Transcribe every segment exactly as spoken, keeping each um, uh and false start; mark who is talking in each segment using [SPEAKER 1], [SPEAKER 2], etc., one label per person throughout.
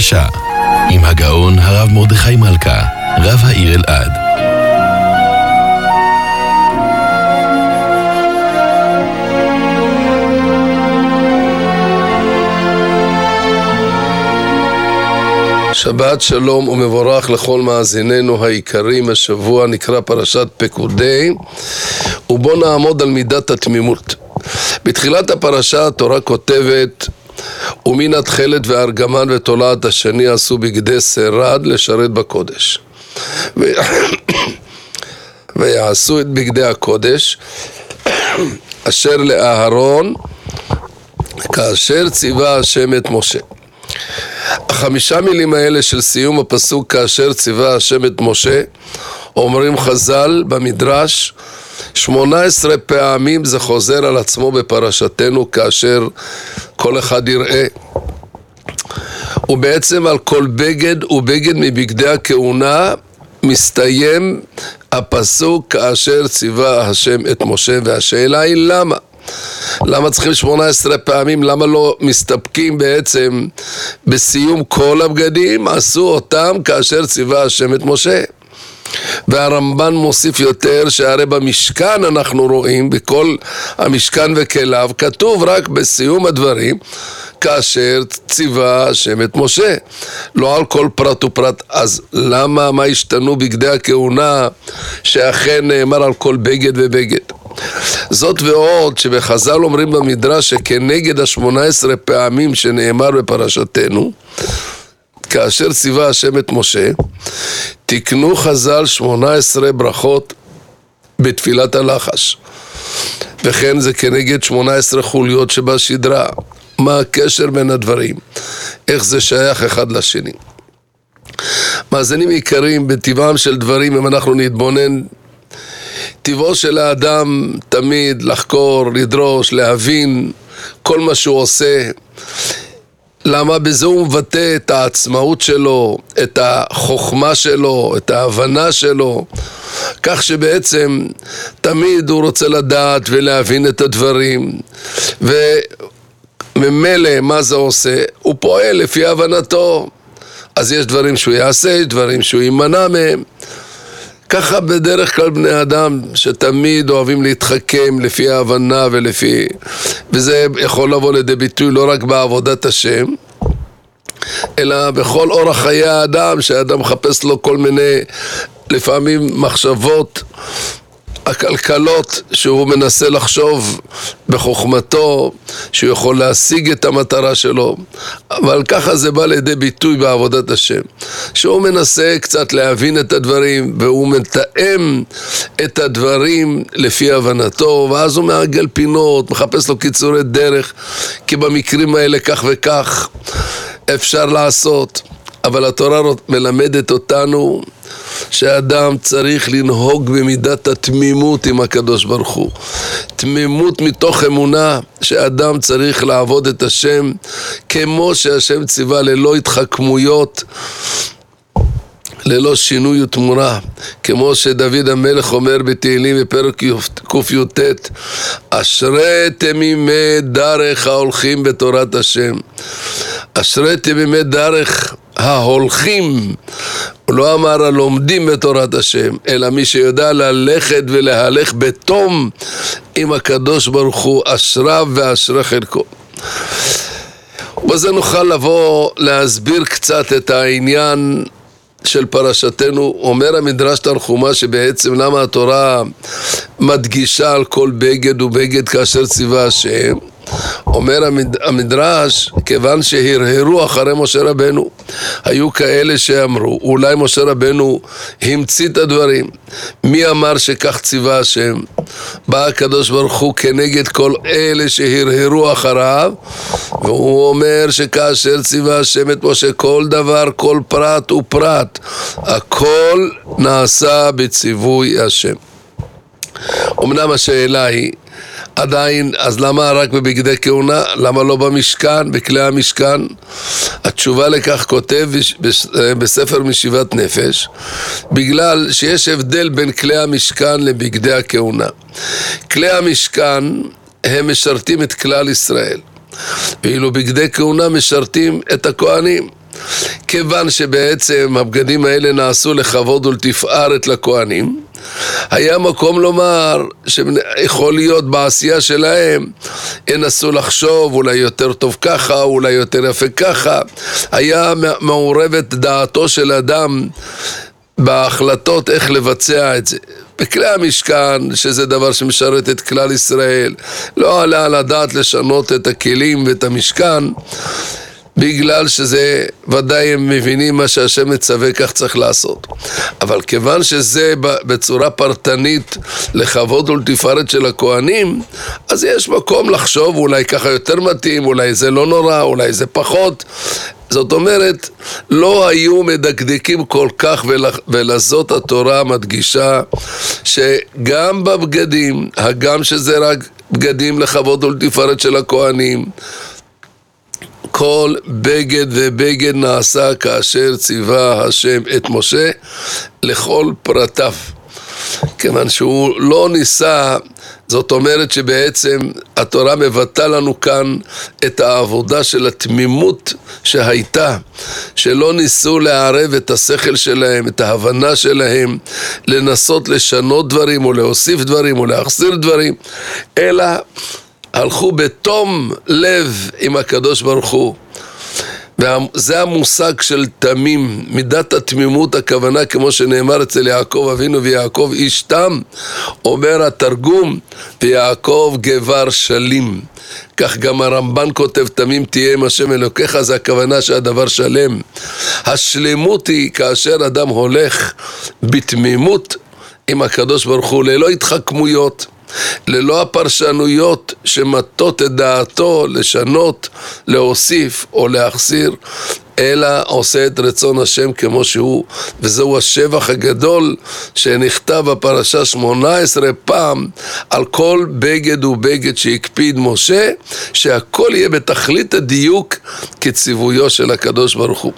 [SPEAKER 1] הפרשה עם הגאון הרב מרדכי מלכה, רב העיר אלעד.
[SPEAKER 2] שבת שלום ומבורך לכל מאזיננו היקרים. השבוע נקרא פרשת פקודי, ובו נעמוד על מידת התמימות. בתחילת הפרשה התורה כותבת: ומן התכלת והארגמן ותולעת השני עשו בגדי שרד לשרת בקודש, ו... ויעשו את בגדי הקודש אשר לאהרון כאשר ציווה השם את משה. החמישה מילים האלה של סיום הפסוק כאשר ציווה השם את משה, אומרים חז"ל במדרש, שמונה עשרה פעמים זה חוזר על עצמו בפרשתנו כאשר כל אחד יראה. ובעצם על כל בגד ובגד מבגדי הכהונה מסתיים הפסוק כאשר ציווה השם את משה. והשאלה היא למה? למה צריכים שמונה עשרה פעמים? למה לא מסתפקים בעצם בסיום כל הבגדים? עשו אותם כאשר ציווה השם את משה. והרמב"ן מוסיף יותר שהרי במשכן אנחנו רואים, בכל המשכן וכליו, כתוב רק בסיום הדברים כאשר ציווה השם את משה, לא על כל פרט ופרט. אז למה, מה השתנו בגדי הכהונה שאכן נאמר על כל בגד ובגד? זאת ועוד שבחז"ל אומרים במדרש שכנגד השמונה עשרה פעמים שנאמר בפרשתנו כאשר ציווה השם את משה, תקנו חז"ל שמונה עשרה ברכות בתפילת הלחש, וכן זה כנגד שמונה עשרה חוליות שבשדרה. מה הקשר בין הדברים? איך זה שייך אחד לשני? מאזינים יקרים, בטבעם של דברים, אם אנחנו נתבונן, טבעו של האדם תמיד לחקור, לדרוש, להבין כל מה שהוא עושה. למה? בזה הוא מבטא את העצמאות שלו, את החוכמה שלו, את ההבנה שלו, כך שבעצם תמיד הוא רוצה לדעת ולהבין את הדברים, וממילא מה זה עושה? הוא פועל לפי הבנתו. אז יש דברים שהוא יעשה, יש דברים שהוא יימנע מהם. ככה בדרך כלל בני אדם שתמיד אוהבים להתחכם לפי ההבנה ולפי, וזה יכול לבוא לידי ביטוי לא רק בעבודת השם, אלא בכל אורח חיי האדם, שהאדם מחפש לו כל מיני לפעמים מחשבות הכלכלות שהוא מנסה לחשוב בחוכמתו שהוא יכול להשיג את המטרה שלו. אבל ככה זה בא לידי ביטוי בעבודת השם, שהוא מנסה קצת להבין את הדברים והוא מתאם את הדברים לפי הבנתו, ואז הוא מעגל פינות, מחפש לו קיצורי דרך, כי במקרים האלה כך וכך אפשר לעשות. אבל התורה מלמדת אותנו שאדם צריך לנהוג במידת התמימות עם הקדוש ברוך הוא. תמימות מתוך אמונה שאדם צריך לעבוד את השם כמו שהשם ציווה, ללא התחכמויות, ללא שינוי ותמורה, כמו שדוד המלך אומר בתהילים בפרק ק"ט: אשרי תמימי דרך ההולכים בתורת השם. אשרי תמימי דרך ההולכים, הוא לא אמר הלומדים בתורת השם, אלא מי שיודע ללכת ולהלך בתום עם הקדוש ברוך הוא, אשריו ואשרי חלקו. ובזה נוכל לבוא להסביר קצת את העניין של פרשתנו. אומר המדרש תנחומא שבעצם למה התורה מדגישה על כל בגד ובגד כאשר ציווה השם. אומר המדרש, כיוון שהרהרו אחרי משה רבנו, היו כאלה שאמרו אולי משה רבנו המציא את הדברים. מי אמר שכך ציווה השם? בא הקדוש ברוך הוא כנגד כל אלה שהרהרו אחריו, והוא אומר שכאשר ציווה השם את משה, כל דבר, כל פרט ופרט, הכל נעשה בציווי השם. אמנם השאלה היא עדיין, אז למה רק בבגדי כהונה? למה לא במשכן, בכלי המשכן? התשובה לכך כותב בספר משיבת נפש, בגלל שיש הבדל בין כלי המשכן לבגדי הכהונה. כלי המשכן הם משרתים את כלל ישראל, ואילו בגדי כהונה משרתים את הכהנים. כיוון שבעצם הבגדים האלה נעשו לכבוד ולתפארת לכהנים, היה מקום לומר שיכול להיות בעשייה שלהם, ינסו לחשוב אולי יותר טוב ככה, אולי יותר יפה ככה. היה מעורבת דעתו של אדם בהחלטות איך לבצע את זה. בכלי המשכן, שזה דבר שמשרת את כלל ישראל, לא עלה על הדעת לשנות את הכלים ואת המשכן, בגלל שזה ודאי הם מבינים מה שהשם מצווה, כך צריך לעשות. אבל כיוון שזה בצורה פרטנית לכבוד ולתפארת של הכהנים, אז יש מקום לחשוב אולי ככה יותר מתאים, אולי זה לא נורא, אולי זה פחות. זאת אומרת, לא היו מדקדקים כל כך, ולזאת התורה מדגישה שגם בבגדים, הגם שזה רק בגדים לכבוד ולתפארת של הכהנים, כל בגד ובגד נעשה כאשר ציווה השם את משה לכל פרטיו. כיוון שהוא לא ניסה, זאת אומרת שבעצם התורה מבטא לנו כאן את העבודה של התמימות שהייתה, שלא ניסו לערב את השכל שלהם, את ההבנה שלהם, לנסות לשנות דברים או להוסיף דברים או להחסיר דברים, אלא הלכו בתום לב עם הקדוש ברוך הוא. וזה המושג של תמים, מידת התמימות, הכוונה כמו שנאמר אצל יעקב אבינו, ויעקב איש תם, אומר התרגום, ויעקב גבר שלים. כך גם הרמב"ן כותב, תמים תהיה עם השם אלוקיך, זה הכוונה שהדבר שלם. השלמות היא כאשר אדם הולך בתמימות עם הקדוש ברוך הוא, ללא התחכמויות, ללא הפרשנויות שמטות את דעתו לשנות, להוסיף או להחסיר, אלא עושה את רצון השם כמו שהוא. וזהו השבח הגדול שנכתב בפרשה שמונה עשרה פעם על כל בגד ובגד שהקפיד משה, שהכל יהיה בתכלית הדיוק כציוויו של הקדוש ברוך הוא.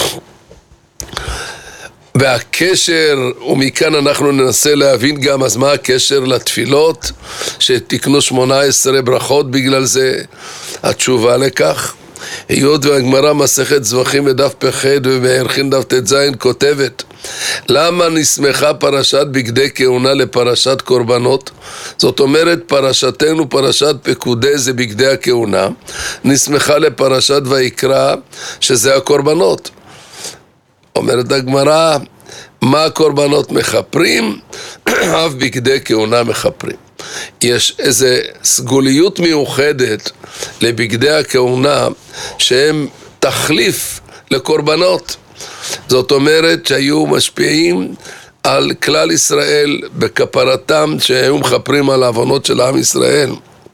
[SPEAKER 2] והקשר, ומכאן אנחנו ננסה להבין גם אז מה הקשר לתפילות, שתקנו שמונה עשרה ברכות בגלל זה. התשובה לכך, היות והגמרא מסכת זבחים ודף פ"ח ובערכין דף ט"ז כותבת, למה נסמכה פרשת בגדי כהונה לפרשת קורבנות? זאת אומרת, פרשתנו פרשת פקודי זה בגדי הכהונה, נסמכה לפרשת ויקרא שזה הקורבנות. אומרת הגמרא, מה הקורבנות מחפרים? אף בגדי כהונה מחפרים. יש איזה סגוליות מיוחדת לבגדי הכהונה שהם תחליף לקורבנות. זאת אומרת שהיו משפיעים על כלל ישראל בכפרתם, שהיו מחפרים על העוונות של עם ישראל.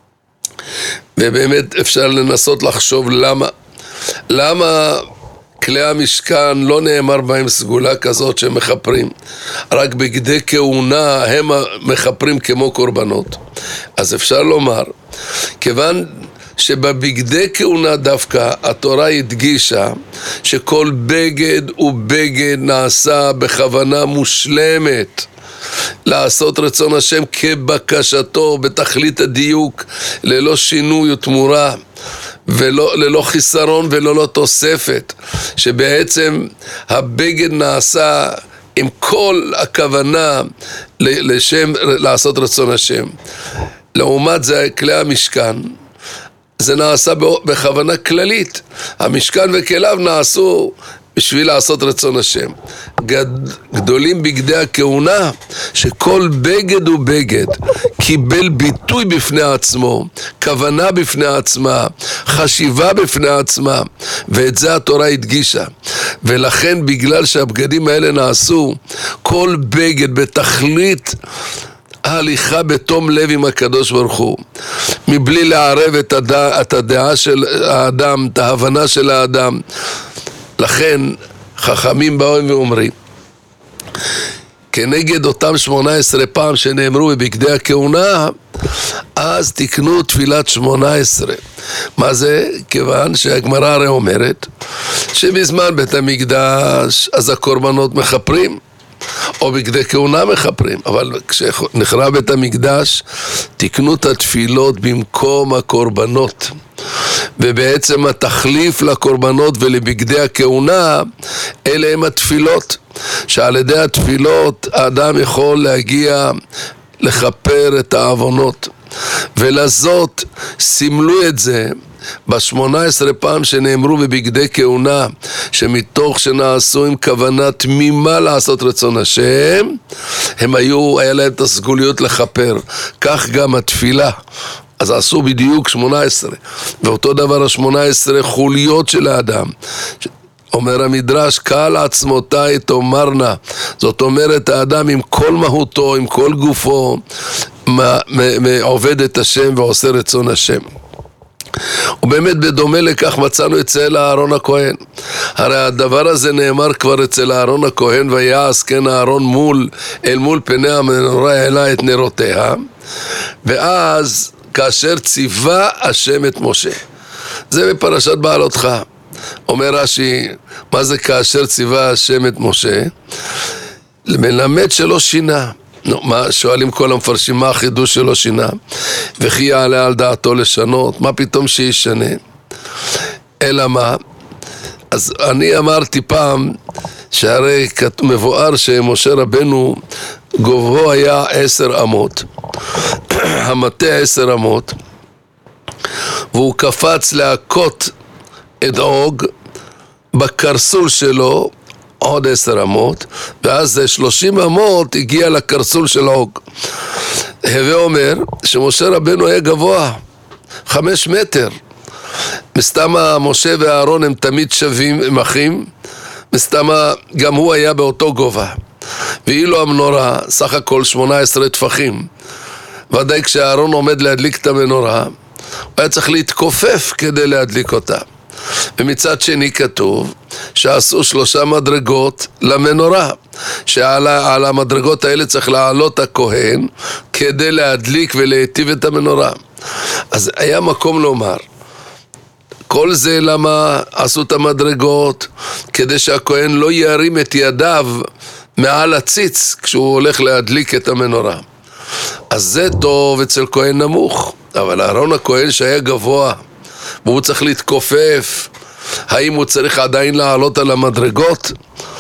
[SPEAKER 2] ובאמת אפשר לנסות לחשוב למה. למה כלי המשכן לא נאמר בהם סגולה כזאת שהם מחפרים, רק בגדי כהונה הם מחפרים כמו קורבנות. אז אפשר לומר, כיוון שבבגדי כהונה דווקא התורה הדגישה שכל בגד ובגד נעשה בכוונה מושלמת, לעשות רצון השם כבקשתו בתכלית הדיוק, ללא שינוי ותמורה, ולא, ללא חיסרון וללא תוספת, שבעצם הבגד נעשה עם כל הכוונה לשם, לעשות רצון השם. לעומת זה כלי המשכן, זה נעשה בכוונה כללית. המשכן וכליו נעשו בשביל לעשות רצון השם. גד, גדולים בגדי הכהונה, שכל בגד ובגד קיבל ביטוי בפני עצמו, כוונה בפני עצמה, חשיבה בפני עצמה, ואת זה התורה הדגישה. ולכן בגלל שהבגדים האלה נעשו, כל בגד בתכלית ההליכה בתום לב עם הקדוש ברוך הוא, מבלי לערב את הדעה, את הדעה של האדם, את ההבנה של האדם. לכן חכמים באו ואומרים, כנגד אותם שמונה עשרה פעם שנאמרו בבגדי הכהונה, אז תקנו תפילת שמונה עשרה. מה זה? כיוון שהגמרא הרי אומרת שבזמן בית המקדש אז הקורבנות מחפרים, או בגדי כהונה מכפרים, אבל כשנחרב בית המקדש, תקנו את התפילות במקום הקורבנות. ובעצם התחליף לקורבנות ולבגדי הכהונה, אלה הם התפילות. שעל ידי התפילות האדם יכול להגיע לכפר את העוונות. ולזאת סימלו את זה בשמונה עשרה פעם שנאמרו בבגדי כהונה, שמתוך שנעשו עם כוונה תמימה לעשות רצון השם, הם היו, היה להם את הסגוליות לכפר. כך גם התפילה. אז עשו בדיוק שמונה עשרה, ואותו דבר ה-שמונה עשרה חוליות של האדם. אומר המדרש, קל עצמותיי תאמרנה, זאת אומרת האדם עם כל מהותו, עם כל גופו, עובד את השם ועושה רצון השם. ובאמת בדומה לכך מצאנו אצל אהרון הכהן. הרי הדבר הזה נאמר כבר אצל אהרון הכהן, ויעש כן אהרון מול, אל מול פני המנורה העלה את נרותיה, ואז כאשר ציווה השם את משה. זה בפרשת בעלותך. אומר רש"י, מה זה כאשר ציווה השם את משה? מלמד שלא שינה. נו, מה, שואלים כל המפרשים, מה החידוש שלא שינה? וכי יעלה על דעתו לשנות? מה פתאום שישנה? אלא מה? אז אני אמרתי פעם, שהרי מבואר שמשה רבנו גובהו היה עשר אמות, המטה עשר אמות, והוא קפץ להכות את עוג בקרסול שלו עוד עשר אמות, ואז זה שלושים אמות הגיע לקרסול של עוג. הווה אומר שמשה רבנו היה גבוה חמש מטר. מסתמה משה ואהרון הם תמיד שווים, הם אחים, מסתמה גם הוא היה באותו גובה. ואילו המנורה סך הכל שמונה עשרה טפחים. ודאי כשאהרון עומד להדליק את המנורה, הוא היה צריך להתכופף כדי להדליק אותה. ומצד שני כתוב שעשו שלושה מדרגות למנורה, שעל על המדרגות האלה צריך לעלות הכהן כדי להדליק ולהיטיב את המנורה. אז היה מקום לומר, כל זה למה עשו את המדרגות? כדי שהכהן לא ירים את ידיו מעל הציץ כשהוא הולך להדליק את המנורה. אז זה טוב אצל כהן נמוך, אבל אהרון הכהן שהיה גבוה והוא צריך להתכופף, האם הוא צריך עדיין לעלות על המדרגות?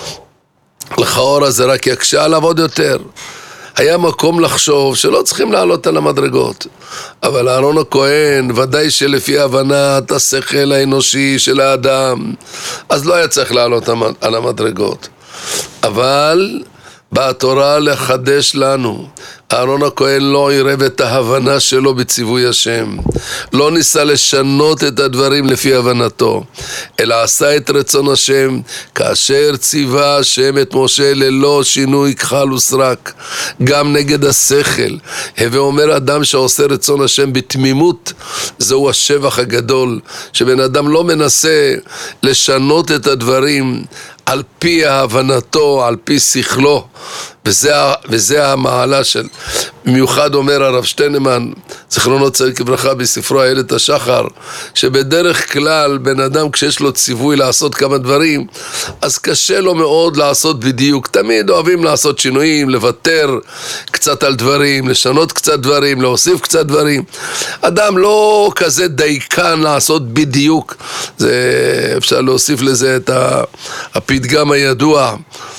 [SPEAKER 2] לכאורה זה רק יקשה עליו עוד יותר. היה מקום לחשוב שלא צריכים לעלות על המדרגות, אבל אהרון הכהן ודאי שלפי הבנת השכל האנושי של האדם, אז לא היה צריך לעלות על המדרגות. אבל באה התורה לחדש לנו, אהרון הכהן לא עירב את ההבנה שלו בציווי השם, לא ניסה לשנות את הדברים לפי הבנתו, אלא עשה את רצון השם, כאשר ציווה השם את משה ללא שינוי כחל וסרק, גם נגד השכל. הווה אומר אדם שעושה רצון השם בתמימות, זהו השבח הגדול, שבן אדם לא מנסה לשנות את הדברים על פי הבנתו, על פי שכלו, וזה, וזה המעלה של, במיוחד אומר הרב שטיינמן, זכרונו צדיק לברכה בספרו איילת השחר, שבדרך כלל בן אדם כשיש לו ציווי לעשות כמה דברים, אז קשה לו מאוד לעשות בדיוק, תמיד אוהבים לעשות שינויים, לוותר קצת על דברים, לשנות קצת דברים, להוסיף קצת דברים. אדם לא כזה דייקן לעשות בדיוק, זה, אפשר להוסיף לזה את הפתגם הידוע,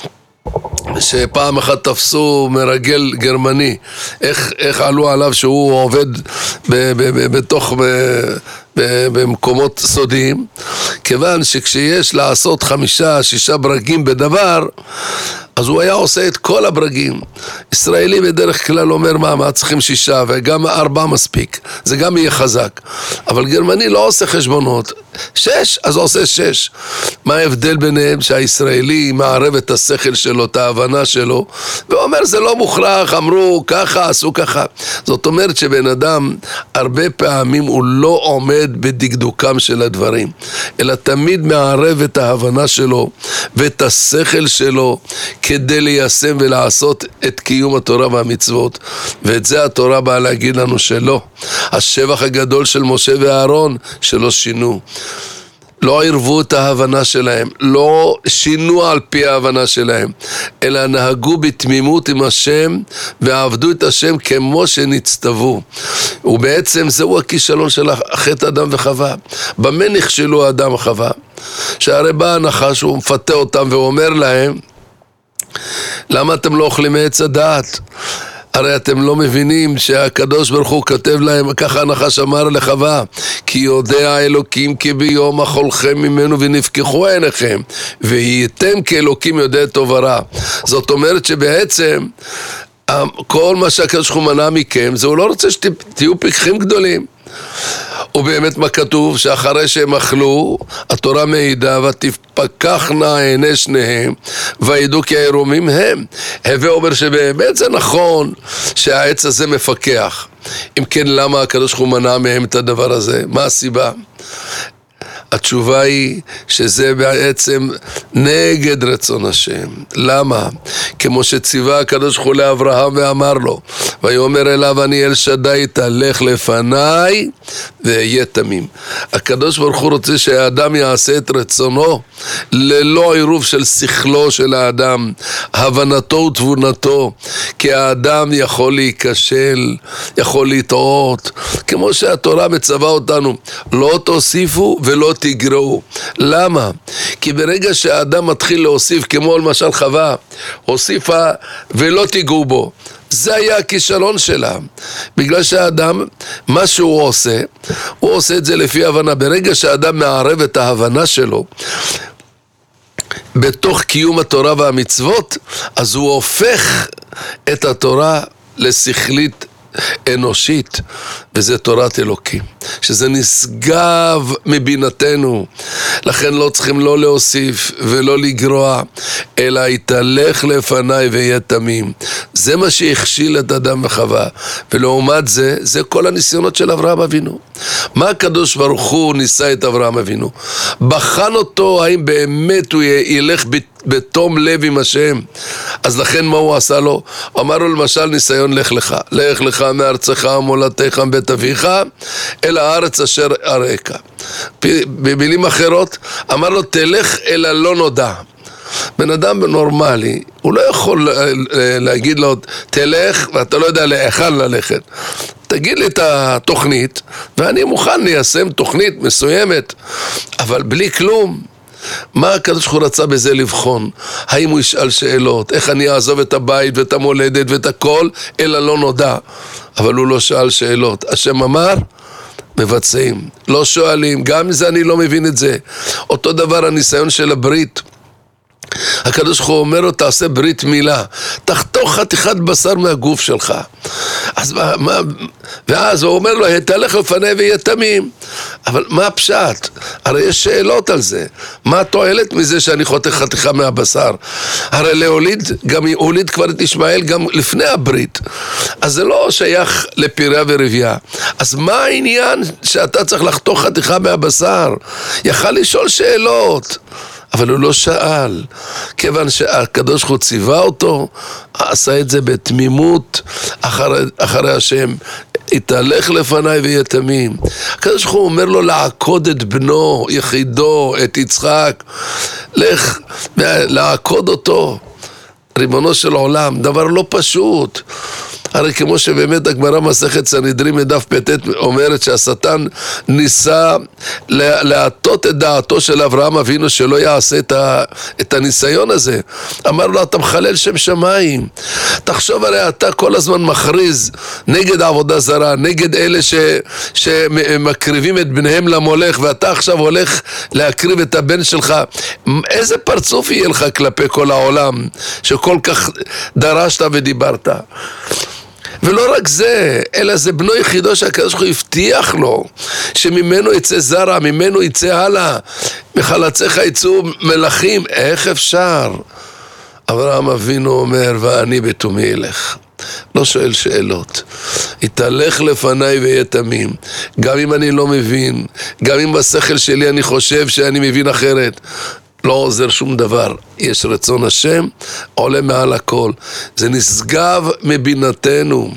[SPEAKER 2] שפעם אחת תפסו מרגל גרמני, איך, איך עלו עליו שהוא עובד ב, ב, ב, בתוך ב, ב, במקומות סודיים, כיוון שכשיש לעשות חמישה, שישה ברגים בדבר, אז הוא היה עושה את כל הברגים. ישראלי בדרך כלל אומר מה, מה צריכים שישה וגם ארבע מספיק, זה גם יהיה חזק. אבל גרמני לא עושה חשבונות, שש, אז הוא עושה שש. מה ההבדל ביניהם? שהישראלי מערב את השכל שלו, את ההבנה שלו, ואומר זה לא מוכרח, אמרו ככה, עשו ככה. זאת אומרת שבן אדם הרבה פעמים הוא לא עומד בדקדוקם של הדברים, אלא תמיד מערב את ההבנה שלו ואת השכל שלו כדי ליישם ולעשות את קיום התורה והמצוות. ואת זה התורה באה להגיד לנו שלא. השבח הגדול של משה ואהרון שלא שינו. לא ערבו את ההבנה שלהם, לא שינו על פי ההבנה שלהם, אלא נהגו בתמימות עם השם ועבדו את השם כמו שנצטוו. ובעצם זהו הכישלון של חטא אדם וחווה. במה נכשלו אדם וחווה? שהרי בא הנחש, הוא מפתה אותם ואומר להם, למה אתם לא אוכלים מעץ הדעת? הרי אתם לא מבינים שהקדוש ברוך הוא כתב להם, ככה הנחש אמר לחווה, כי יודע האלוקים כי ביום אכולכם ממנו ונפקחו עיניכם, והייתם כאלוקים יודע טוב ורע. זאת אומרת שבעצם כל מה שהקדוש ברוך הוא מנע מכם, זה הוא לא רוצה שתהיו פיקחים גדולים. ובאמת מה כתוב? שאחרי שהם אכלו, התורה מעידה, ותפקחנה עיני שניהם, וידעו כי העירומים הם. הווה אומר שבאמת זה נכון שהעץ הזה מפקח. אם כן, למה הקדוש ברוך הוא מנע מהם את הדבר הזה? מה הסיבה? התשובה היא שזה בעצם נגד רצון השם. למה? כמו שציווה הקדוש ברוך הוא לאברהם ואמר לו, ויאמר אליו אני אל שדי תלך לפניי ואהיה תמים. הקדוש ברוך הוא רוצה שהאדם יעשה את רצונו ללא עירוב של שכלו של האדם, הבנתו ותבונתו, כי האדם יכול להיכשל, יכול לטעות, כמו שהתורה מצווה אותנו, לא תוסיפו ולא תגרעו. למה? כי ברגע שהאדם מתחיל להוסיף, כמו למשל חווה, הוסיפה ולא תיגעו בו, זה היה הכישלון שלה. בגלל שהאדם, מה שהוא עושה, הוא עושה את זה לפי הבנה. ברגע שהאדם מערב את ההבנה שלו בתוך קיום התורה והמצוות, אז הוא הופך את התורה לשכלית אנושית, וזה תורת אלוקים, שזה נשגב מבינתנו. לכן לא צריכים לא להוסיף ולא לגרוע, אלא יתהלך לפניי ויהיה תמים. זה מה שהכשיל את אדם וחווה. ולעומת זה, זה כל הניסיונות של אברהם אבינו. מה הקדוש ברוך הוא ניסה את אברהם אבינו? בחן אותו האם באמת הוא ילך בתום לב עם השם. אז לכן מה הוא עשה לו? אמר לו למשל ניסיון לך לך, לך לך מארצך ומולדתך מבית אביך אל הארץ אשר אראך. במילים אחרות אמר לו תלך אל הלא נודע. בן אדם נורמלי הוא לא יכול להגיד לו תלך ואתה לא יודע להיכן ללכת. תגיד לי את התוכנית ואני מוכן ליישם תוכנית מסוימת, אבל בלי כלום. מה הקדוש ברוך הוא רצה בזה לבחון? האם הוא ישאל שאלות, איך אני אעזוב את הבית ואת המולדת ואת הכל אלא לא נודע? אבל הוא לא שאל שאלות. השם אמר מבצעים, לא שואלים. גם אם זה אני לא מבין את זה. אותו דבר הניסיון של הברית, הקדוש ברוך הוא אומר לו תעשה ברית מילה, תחתוך חתיכת בשר מהגוף שלך. אז מה, מה, ואז הוא אומר לו תלך לפניי ויהיה תמים. אבל מה הפשט? הרי יש שאלות על זה. מה התועלת מזה שאני חותך חתיכה מהבשר? הרי להוליד, גם הוליד כבר את ישמעאל גם לפני הברית, אז זה לא שייך לפיריה ורבייה. אז מה העניין שאתה צריך לחתוך חתיכה מהבשר? יכל לשאול שאלות, אבל הוא לא שאל, כיוון שהקדוש ברוך הוא ציווה אותו, עשה את זה בתמימות אחרי, אחרי השם, יתהלך לפניי ויהיה תמים. הקדוש ברוך הוא אומר לו לעקוד את בנו, יחידו, את יצחק, לך לעקוד אותו, ריבונו של עולם, דבר לא פשוט. הרי כמו שבאמת הגמרא מסכת סנהדרין מדף פ"ט אומרת שהשטן ניסה להטות את דעתו של אברהם אבינו שלא יעשה את, ה, את הניסיון הזה. אמר לו אתה מחלל שם שמיים. תחשוב הרי אתה כל הזמן מכריז נגד העבודה זרה, נגד אלה ש, שמקריבים את בניהם למולך, ואתה עכשיו הולך להקריב את הבן שלך. איזה פרצוף יהיה לך כלפי כל העולם שכל כך דרשת ודיברת? ולא רק זה, אלא זה בנו יחידו שהקדוש ברוך הוא הבטיח לו שממנו יצא זרע, ממנו יצא הלאה, מחלציך יצאו מלכים. איך אפשר? אברהם אבינו אומר ואני בתומי אלך, לא שואל שאלות, יתהלך לפניי ויהיה תמים. גם אם אני לא מבין, גם אם בשכל שלי אני חושב שאני מבין אחרת, לא עוזר שום דבר. יש רצון השם, עולה מעל הכל. זה נשגב מבינתנו.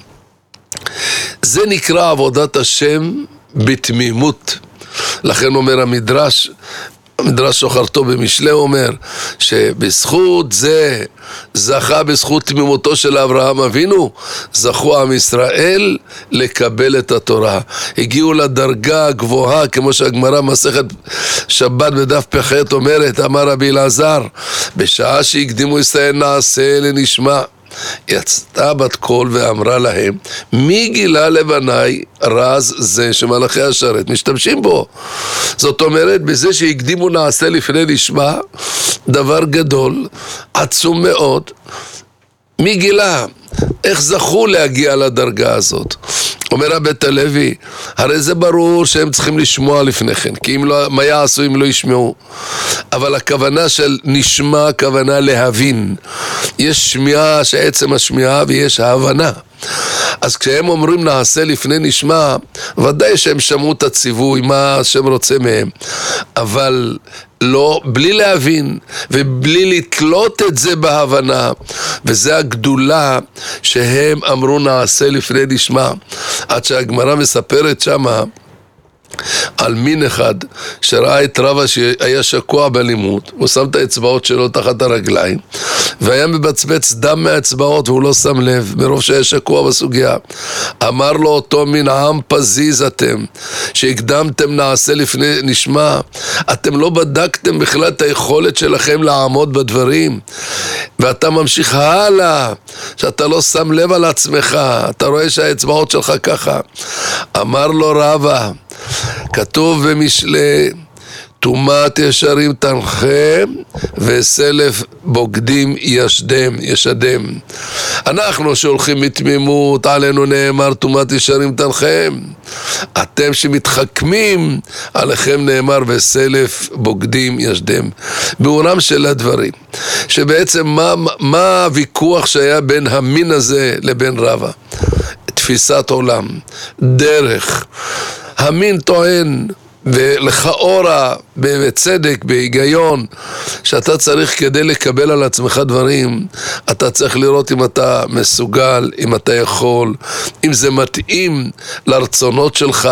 [SPEAKER 2] זה נקרא עבודת השם בתמימות. לכן אומר המדרש, מדרש שוחרתו במשלי אומר שבזכות זה זכה, בזכות תמימותו של אברהם אבינו, זכו עם ישראל לקבל את התורה. הגיעו לדרגה הגבוהה, כמו שהגמרא מסכת שבת בדף פ"ח אומרת, אמר רבי אלעזר, בשעה שהקדימו ישראל נעשה לנשמע. יצאה בת קול ואמרה להם, מי גילה לבניי רז זה שמלאכי השרת משתמשים בו? זאת אומרת, בזה שהקדימו נעשה לפני נשמע, דבר גדול, עצום מאוד. מי גילה? איך זכו להגיע לדרגה הזאת? אומר הבית הלוי, הרי זה ברור שהם צריכים לשמוע לפני כן, כי אם לא, מה יעשו אם לא ישמעו? אבל הכוונה של נשמע, הכוונה להבין. יש שמיעה שעצם השמיעה ויש ההבנה. אז כשהם אומרים נעשה לפני נשמע, ודאי שהם שמעו את הציווי, מה שהם רוצה מהם, אבל לא, בלי להבין ובלי לתלות את זה בהבנה, וזה הגדולה שהם אמרו נעשה לפני נשמע. עד שהגמרא מספרת שמה על מין אחד שראה את רבא שהיה שקוע בלימוד, הוא שם את האצבעות שלו תחת הרגליים והיה מבצבץ דם מהאצבעות והוא לא שם לב מרוב שהיה שקוע בסוגיה. אמר לו אותו מין עם פזיז אתם, שהקדמתם נעשה לפני נשמע, אתם לא בדקתם בכלל את היכולת שלכם לעמוד בדברים, ואתה ממשיך הלאה שאתה לא שם לב על עצמך, אתה רואה שהאצבעות שלך ככה. אמר לו רבא, כתוב במשלי, תומת ישרים תנחם וסלף בוגדים ישדם, ישדם. אנחנו שהולכים מתמימות, עלינו נאמר תומת ישרים תנחם. אתם שמתחכמים, עליכם נאמר וסלף בוגדים ישדם. באורם של הדברים, שבעצם מה, מה הוויכוח שהיה בין המין הזה לבין רבא? תפיסת עולם, דרך. המין טוען ולכאורה בצדק, בהיגיון, שאתה צריך כדי לקבל על עצמך דברים, אתה צריך לראות אם אתה מסוגל, אם אתה יכול, אם זה מתאים לרצונות שלך,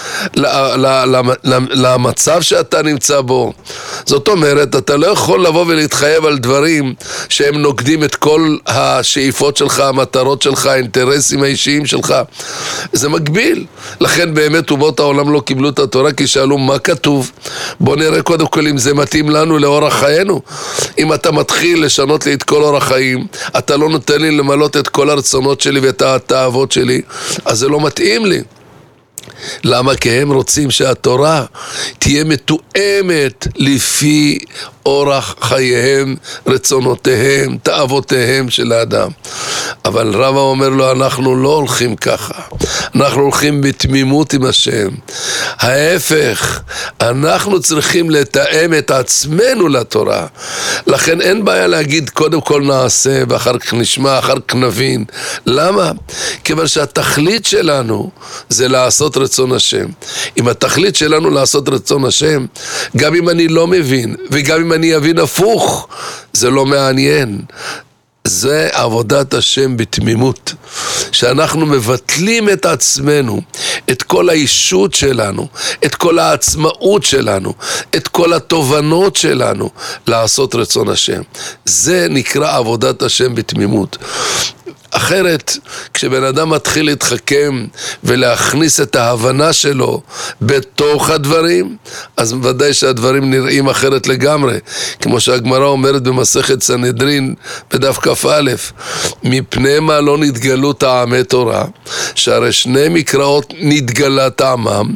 [SPEAKER 2] למצב שאתה נמצא בו. זאת אומרת, אתה לא יכול לבוא ולהתחייב על דברים שהם נוגדים את כל השאיפות שלך, המטרות שלך, האינטרסים האישיים שלך. זה מגביל. לכן באמת אומות העולם לא קיבלו את התורה, כי שאלו מה כתוב. בוא נראה קודם כל אם זה מתאים לנו לאורח חיינו. אם אתה מתחיל לשנות לי את כל אורח חיים, אתה לא נותן לי למלות את כל הרצונות שלי ואת התאוות שלי, אז זה לא מתאים לי. למה? כי הם רוצים שהתורה תהיה מתואמת לפי אורח חייהם, רצונותיהם, תאוותיהם של האדם. אבל רבא אומר לו, אנחנו לא הולכים ככה, אנחנו הולכים בתמימות עם השם. ההפך, אנחנו צריכים לתאם את עצמנו לתורה. לכן אין בעיה להגיד קודם כל נעשה ואחר כך נשמע, אחר כך נבין. למה? כיוון שהתכלית שלנו זה לעשות רצון השם. אם התכלית שלנו לעשות רצון השם, גם אם אני לא מבין וגם אם אני אבין הפוך, זה לא מעניין. זה עבודת השם בתמימות, שאנחנו מבטלים את עצמנו, את כל האישות שלנו, את כל העצמאות שלנו, את כל התובנות שלנו, לעשות רצון השם. זה נקרא עבודת השם בתמימות. אחרת, כשבן אדם מתחיל להתחכם ולהכניס את ההבנה שלו בתוך הדברים, אז ודאי שהדברים נראים אחרת לגמרי. כמו שהגמרא אומרת במסכת סנהדרין בדף כ"א, מפני מה לא נתגלו טעמי תורה, שהרי שני מקראות נתגלה טעמם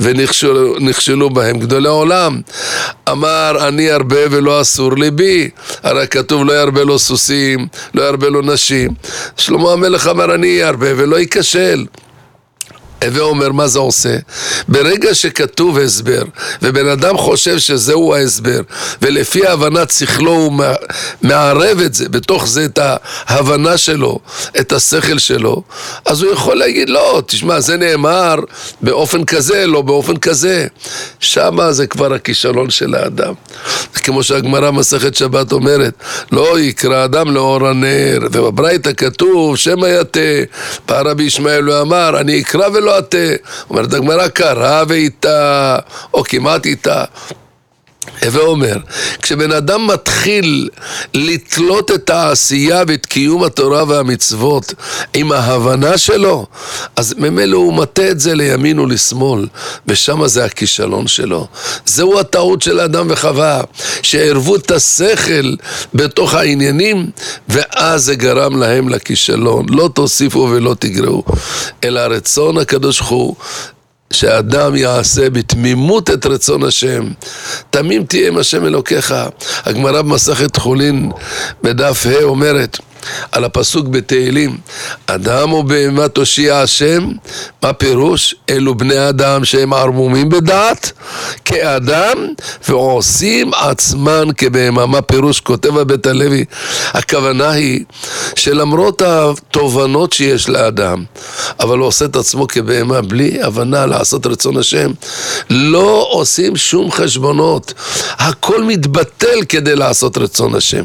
[SPEAKER 2] ונכשלו בהם גדולי עולם. אמר אני ירבה ולא אסור ליבי, הרי כתוב לא ירבה לו סוסים, לא ירבה לו נשים. שלמה המלך אמר אני ירבה ולא ייכשל. הווה אומר מה זה עושה? ברגע שכתוב הסבר ובן אדם חושב שזהו ההסבר ולפי ההבנת שכלו הוא מערב את זה, בתוך זה את ההבנה שלו, את השכל שלו, אז הוא יכול להגיד לא, תשמע זה נאמר באופן כזה, לא באופן כזה. שמה זה כבר הכישלון של האדם. כמו שהגמרא מסכת שבת אומרת, לא יקרא אדם לאור הנר, ובברייתא כתוב שמא יתה. בא רבי ישמעאל ואמר אני אקרא ולא אתה. אומרת הגמרא קרא ואיתה או כמעט איתה. הווה אומר, כשבן אדם מתחיל לתלות את העשייה ואת קיום התורה והמצוות עם ההבנה שלו, אז ממילא הוא מטה את זה לימין ולשמאל, ושם זה הכישלון שלו. זהו הטעות של אדם וחווה, שערבו את השכל בתוך העניינים, ואז זה גרם להם לכישלון. לא תוסיפו ולא תגרעו, אלא רצון הקדוש ברוך הוא שאדם יעשה בתמימות את רצון השם. תמים תהיה עם השם אלוקיך. הגמרא במסכת חולין בדף ה' אומרת על הפסוק בתהילים, אדם ובהמה תושיע השם. מה פירוש? אלו בני אדם שהם ערמומים בדעת כאדם ועושים עצמן כבהמה. מה פירוש? כותב הבית הלוי, הכוונה היא שלמרות התובנות שיש לאדם, אבל הוא עושה את עצמו כבהמה בלי הבנה לעשות רצון השם. לא עושים שום חשבונות, הכל מתבטל כדי לעשות רצון השם.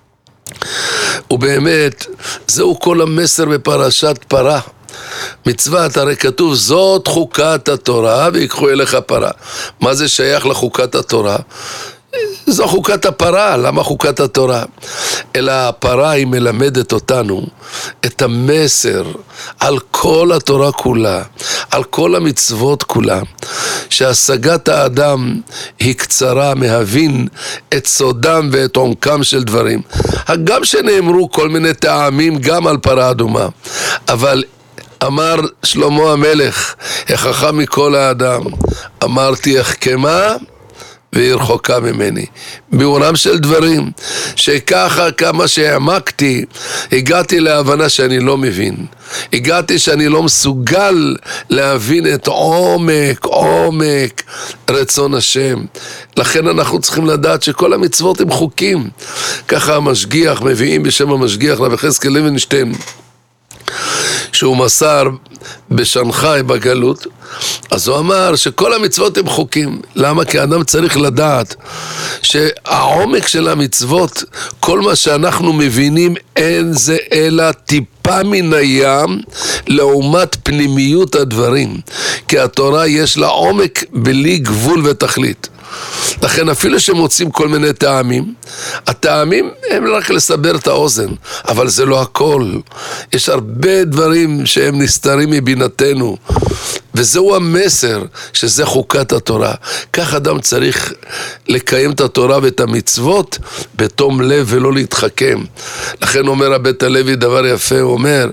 [SPEAKER 2] ובאמת זהו כל המסר בפרשת פרה. מצוות, הרי כתוב זאת חוקת התורה ויקחו אליך פרה. מה זה שייך לחוקת התורה? זו חוקת הפרה. למה חוקת התורה? אלא הפרה היא מלמדת אותנו את המסר על כל התורה כולה, על כל המצוות כולה, שהשגת האדם היא קצרה מהבין את סודם ואת עומקם של דברים. גם שנאמרו כל מיני טעמים גם על פרה אדומה, אבל אמר שלמה המלך, החכם מכל האדם, אמרתי החכמה והיא רחוקה ממני. ביאורם של דברים, שככה כמה שהעמקתי, הגעתי להבנה שאני לא מבין. הגעתי שאני לא מסוגל להבין את עומק, עומק רצון השם. לכן אנחנו צריכים לדעת שכל המצוות הם חוקים. ככה המשגיח, מביאים בשם המשגיח רבי יחזקאל לוינשטיין, שהוא מסר בשנגחאי בגלות, אז הוא אמר שכל המצוות הם חוקים. למה? כי האדם צריך לדעת שהעומק של המצוות, כל מה שאנחנו מבינים, אין זה אלא טיפה מן הים לעומת פנימיות הדברים, כי התורה יש לה עומק בלי גבול ותכלית. לכן אפילו שמוצאים כל מיני טעמים, הטעמים הם רק לסבר את האוזן, אבל זה לא הכל. יש הרבה דברים שהם נסתרים מבינתנו, וזהו המסר שזה חוקת התורה. כך אדם צריך לקיים את התורה ואת המצוות בתום לב ולא להתחכם. לכן אומר הבית הלוי דבר יפה, הוא אומר,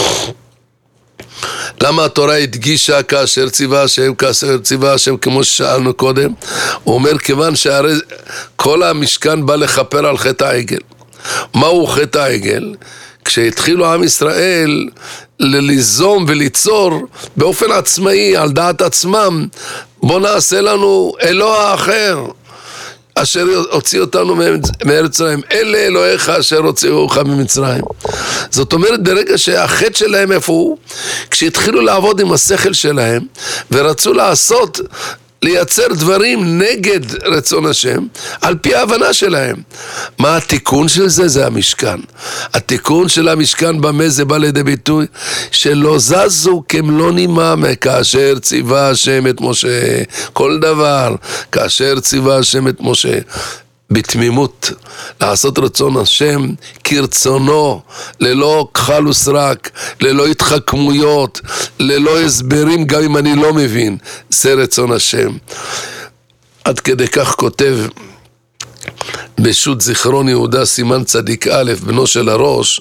[SPEAKER 2] למה התורה הדגישה כאשר ציווה השם, כאשר ציווה השם, כמו ששאלנו קודם? הוא אומר, כיוון שהרי כל המשכן בא לכפר על חטא העגל. מהו חטא העגל? כשהתחילו עם ישראל ליזום וליצור באופן עצמאי, על דעת עצמם, בוא נעשה לנו אלוה אחר, אשר הוציא אותנו מארץ מצרים, אלה אלוהיך אשר הוציאוך ממצרים. זאת אומרת, ברגע שהחטא שלהם איפה הוא? כשהתחילו לעבוד עם השכל שלהם ורצו לעשות, לייצר דברים נגד רצון השם על פי ההבנה שלהם. מה התיקון של זה? זה המשכן. התיקון של המשכן במה זה בא לידי ביטוי? שלא זזו כמלוא נימם כאשר ציווה השם את משה. כל דבר כאשר ציווה השם את משה, בתמימות לעשות רצון השם כרצונו, ללא כחל וסרק, ללא התחכמויות, ללא הסברים גם אם אני לא מבין. זה רצון השם. עד כדי כך כותב בשו"ת זיכרון יהודה סימן צדיק א', בנו של הראש,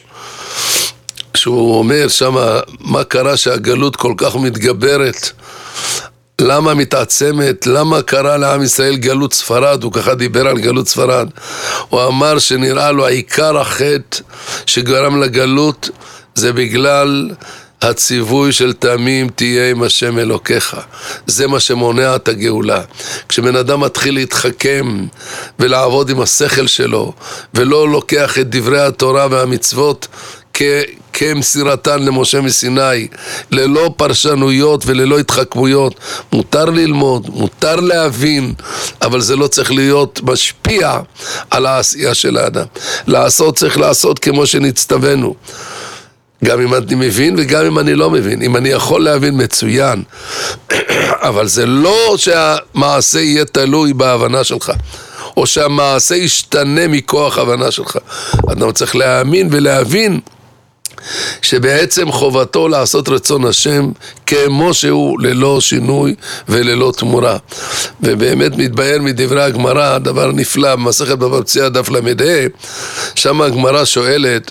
[SPEAKER 2] שהוא אומר שמה מה קרה שהגלות כל כך מתגברת, למה מתעצמת, למה קרה לעם ישראל גלות ספרד? הוא ככה דיבר על גלות ספרד. הוא אמר שנראה לו העיקר החטא שגרם לגלות זה בגלל הציווי של תמים תהיה עם השם אלוקיך. זה מה שמונע את הגאולה. כשבן אדם מתחיל להתחכם ולעבוד עם השכל שלו ולא לוקח את דברי התורה והמצוות כ... כמסירתן למשה מסיני, ללא פרשנויות וללא התחכמויות, מותר ללמוד, מותר להבין, אבל זה לא צריך להיות משפיע על העשייה של האדם. לעשות צריך לעשות כמו שנצטווינו, גם אם אני מבין וגם אם אני לא מבין. אם אני יכול להבין מצוין, אבל זה לא שהמעשה יהיה תלוי בהבנה שלך. או שהמעשה ישתנה מכוח הבנה שלך. אדם צריך להאמין ולהבין שבעצם חובתו לעשות רצון השם כמו שהוא, ללא שינוי וללא תמורה. ובאמת מתבהר מדברי הגמרא דבר נפלא במסכת בבא מציעא דף למדה, שם הגמרא שואלת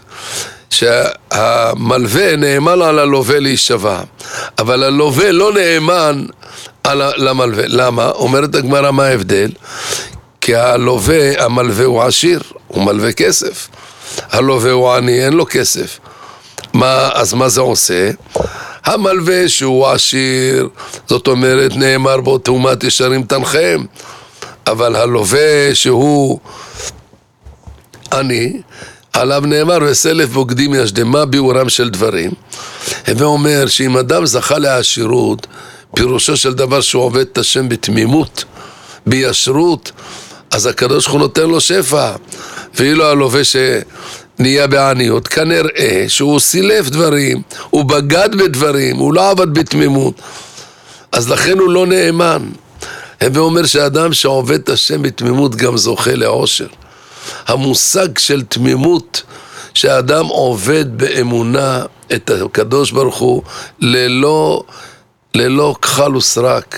[SPEAKER 2] שהמלווה נאמן על הלווה להישבע, אבל הלווה לא נאמן על למלווה. למה? אומרת הגמרא, מה ההבדל? כי הלווה, המלווה הוא עשיר, הוא מלווה כסף. הלווה הוא עני, אין לו כסף. מה, אז מה זה עושה? המלווה שהוא עשיר, זאת אומרת נאמר בו תאומת ישרים תנחם, אבל הלווה שהוא עני, עליו נאמר וסלף בוגדים ישדם. מה ביאורם של דברים? הווה אומר שאם אדם זכה לעשירות, פירושו של דבר שהוא עובד את השם בתמימות, בישרות, אז הקדוש הוא נותן לו שפע. ואילו הלווה שנהיה בעניות, כנראה שהוא סילף דברים, הוא בגד בדברים, הוא לא עבד בתמימות, אז לכן הוא לא נאמן. הווה אומר שאדם שעובד את השם בתמימות גם זוכה לעושר. המושג של תמימות, שהאדם עובד באמונה את הקדוש ברוך הוא ללא, ללא כחל וסרק,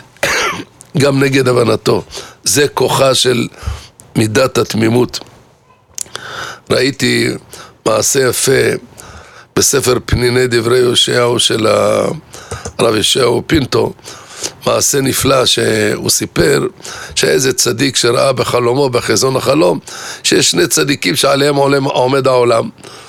[SPEAKER 2] גם נגד הבנתו, זה כוחה של מידת התמימות. ראיתי מעשה יפה בספר פניני דברי יאשיהו של הרב יאשיהו פינטו, מעשה נפלא שהוא סיפר שאיזה צדיק שראה בחלומו, בחזון החלום, שיש שני צדיקים שעליהם עומד העולם,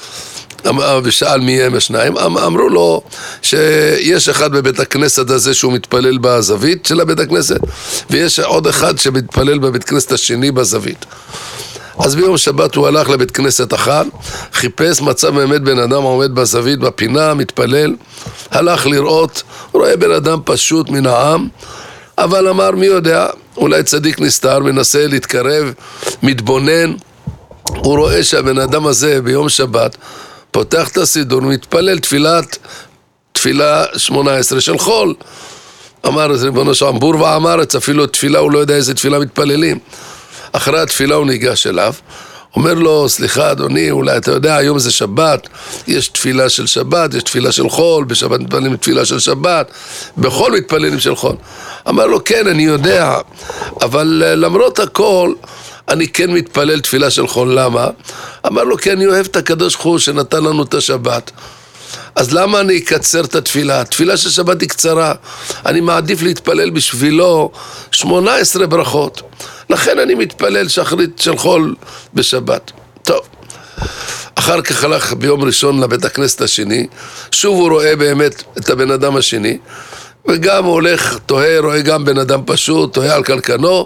[SPEAKER 2] ושאל מי הם השניים, אמרו לו שיש אחד בבית הכנסת הזה שהוא מתפלל בזווית של הבית הכנסת, ויש עוד אחד שמתפלל בבית הכנסת השני בזווית. אז ביום שבת הוא הלך לבית כנסת אחד, חיפש, מצא באמת בן אדם עומד בזווית בפינה, מתפלל, הלך לראות, רואה בן אדם פשוט מן העם, אבל אמר מי יודע, אולי צדיק נסתר, מנסה להתקרב, מתבונן, הוא רואה שהבן אדם הזה ביום שבת פותח את הסידור, מתפלל תפילת, תפילה שמונה עשרה של חול. אמר ריבונו של עולם, בור ועם ארץ, אפילו תפילה הוא לא יודע איזה תפילה מתפללים. אחרי התפילה הוא ניגש אליו, אומר לו, סליחה אדוני, אולי אתה יודע, היום זה שבת, יש תפילה של שבת, יש תפילה של חול, בשבת מתפללים תפילה של שבת, בכל מתפללים של חול. אמר לו, כן, אני יודע, אבל למרות הכל, אני כן מתפלל תפילה של חול. למה? אמר לו, כי אני אוהב את הקדוש ברוך הוא שנתן לנו את השבת. אז למה אני אקצר את התפילה? התפילה של שבת היא קצרה, אני מעדיף להתפלל בשבילו שמונה עשרה ברכות, לכן אני מתפלל שחרית של חול בשבת. טוב, אחר כך הלך ביום ראשון לבית הכנסת השני, שוב הוא רואה באמת את הבן אדם השני, וגם הוא הולך, תוהה, רואה גם בן אדם פשוט, תוהה על קלקנו,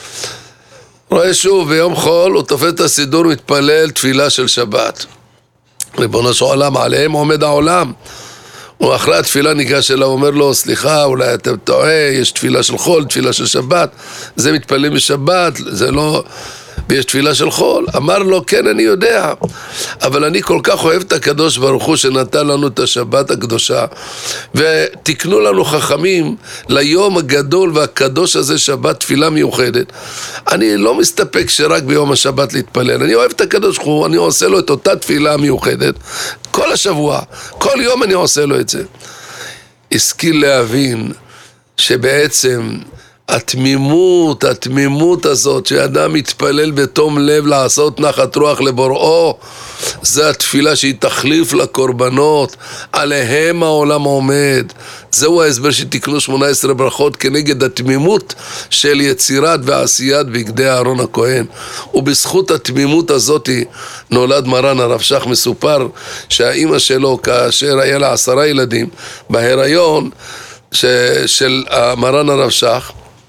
[SPEAKER 2] רואה שוב ביום חול, הוא תופס את הסידור, מתפלל תפילה של שבת. ריבונו של עולם, עליהם עומד העולם. הוא אחרי התפילה ניגש אליו, אומר לו, סליחה, אולי אתם טועה, יש תפילה של חול, תפילה של שבת, זה מתפללים בשבת, זה לא, ויש תפילה של חול. אמר לו, כן, אני יודע, אבל אני כל כך אוהב את הקדוש ברוך הוא שנתן לנו את השבת הקדושה, ותקנו לנו חכמים ליום הגדול והקדוש הזה, שבת, תפילה מיוחדת. אני לא מסתפק שרק ביום השבת להתפלל, אני אוהב את הקדוש ברוך הוא, אני עושה לו את אותה תפילה מיוחדת כל השבוע, כל יום אני עושה לו את זה. השכיל להבין שבעצם התמימות, התמימות הזאת שאדם מתפלל בתום לב לעשות נחת רוח לבוראו, זה התפילה שהיא תחליף לקורבנות, עליהם העולם עומד. זהו ההסבר שתקנו שמונה עשרה ברכות כנגד התמימות של יצירת ועשיית בגדי אהרון הכהן. ובזכות התמימות הזאת נולד מרן הרב שך. מסופר שהאימא שלו, כאשר היה לה עשרה ילדים בהיריון ש... של מרן הרב שך,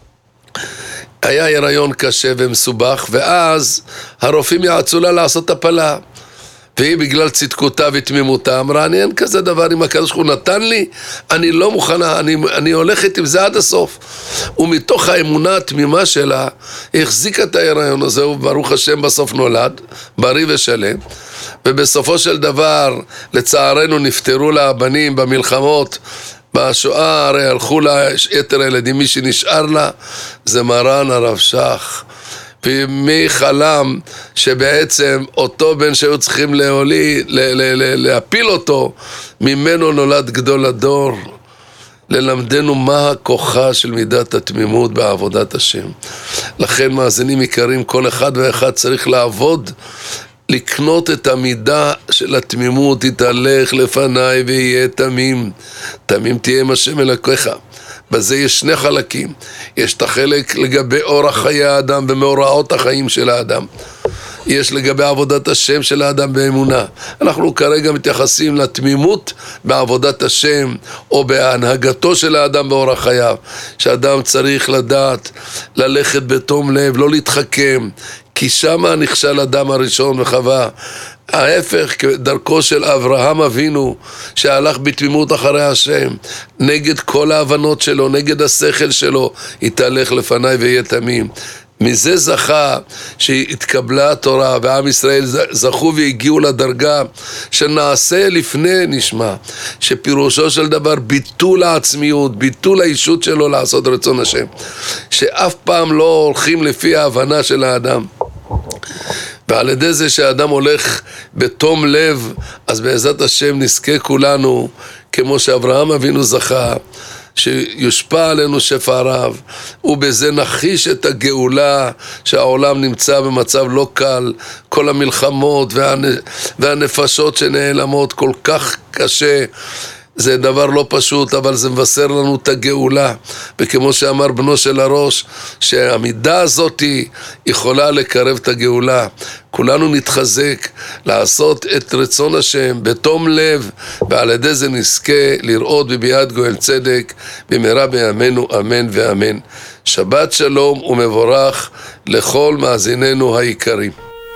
[SPEAKER 2] היה היריון קשה ומסובך, ואז הרופאים יעצו לה לעשות הפלה, והיא בגלל צדקותה ותמימותה אמרה, אני אין כזה דבר, אם הקדוש ברוך הוא נתן לי, אני לא מוכנה, אני, אני הולכת עם זה עד הסוף. ומתוך האמונה התמימה שלה החזיקה את ההיריון הזה, וברוך השם בסוף נולד בריא ושלם. ובסופו של דבר לצערנו נפטרו לה הבנים במלחמות בשואה, הרי הלכו לה יתר הילדים, מי שנשאר לה זה מרן הרב שך. ומי חלם שבעצם אותו בן שהיו צריכים להוליד, להפיל אותו, ממנו נולד גדול הדור, ללמדנו מה הכוחה של מידת התמימות בעבודת השם. לכן מאזינים יקרים, כל אחד ואחד צריך לעבוד, לקנות את המידה של התמימות, תתהלך לפניי ויהיה תמים, תמים תהיה עם השם אלוקיך. בזה יש שני חלקים, יש את החלק לגבי אורח חיי האדם ומאורעות החיים של האדם, יש לגבי עבודת השם של האדם באמונה. אנחנו כרגע מתייחסים לתמימות בעבודת השם או בהנהגתו של האדם באורח חייו, שאדם צריך לדעת ללכת בתום לב, לא להתחכם, כי שמה נכשל אדם הראשון וחווה. ההפך, דרכו של אברהם אבינו שהלך בתמימות אחרי השם, נגד כל ההבנות שלו, נגד השכל שלו, יתהלך לפניי ויהיה תמים. מזה זכה שהתקבלה התורה ועם ישראל זכו והגיעו לדרגה שנעשה לפני נשמע, שפירושו של דבר ביטול העצמיות, ביטול האישות שלו לעשות רצון השם, שאף פעם לא הולכים לפי ההבנה של האדם. ועל ידי זה שהאדם הולך בתום לב, אז בעזרת השם נזכה כולנו, כמו שאברהם אבינו זכה, שיושפע עלינו שפע רב, ובזה נחיש את הגאולה שהעולם נמצא במצב לא קל, כל המלחמות והנפשות שנעלמות כל כך קשה, זה דבר לא פשוט, אבל זה מבשר לנו את הגאולה. וכמו שאמר בנו של הראש, שהמידה הזאת יכולה לקרב את הגאולה. כולנו נתחזק לעשות את רצון השם בתום לב, ועל ידי זה נזכה לראות בביאת גואל צדק במהרה בימינו אמן ואמן. שבת שלום ומבורך לכל מאזיננו היקרים.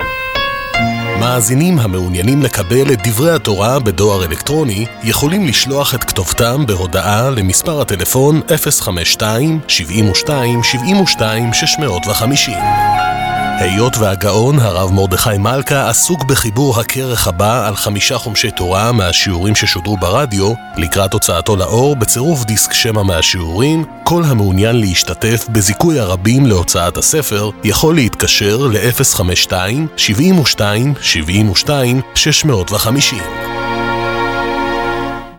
[SPEAKER 3] מאזינים המעוניינים לקבל את דברי התורה בדואר אלקטרוני יכולים לשלוח את כתובתם בהודעה למספר הטלפון אפס חמש שתיים שבעים ושתיים שבעים ושתיים שש מאות וחמישים. היות והגאון הרב מרדכי מלכה עסוק בחיבור הכרך הבא על חמישה חומשי תורה מהשיעורים ששודרו ברדיו לקראת הוצאתו לאור בצירוף דיסק שמע מהשיעורים, כל המעוניין להשתתף בזיכוי הרבים להוצאת הספר יכול להתקשר ל-אפס חמש שתיים שבעים ושתיים שבעים ושתיים שש מאות וחמישים.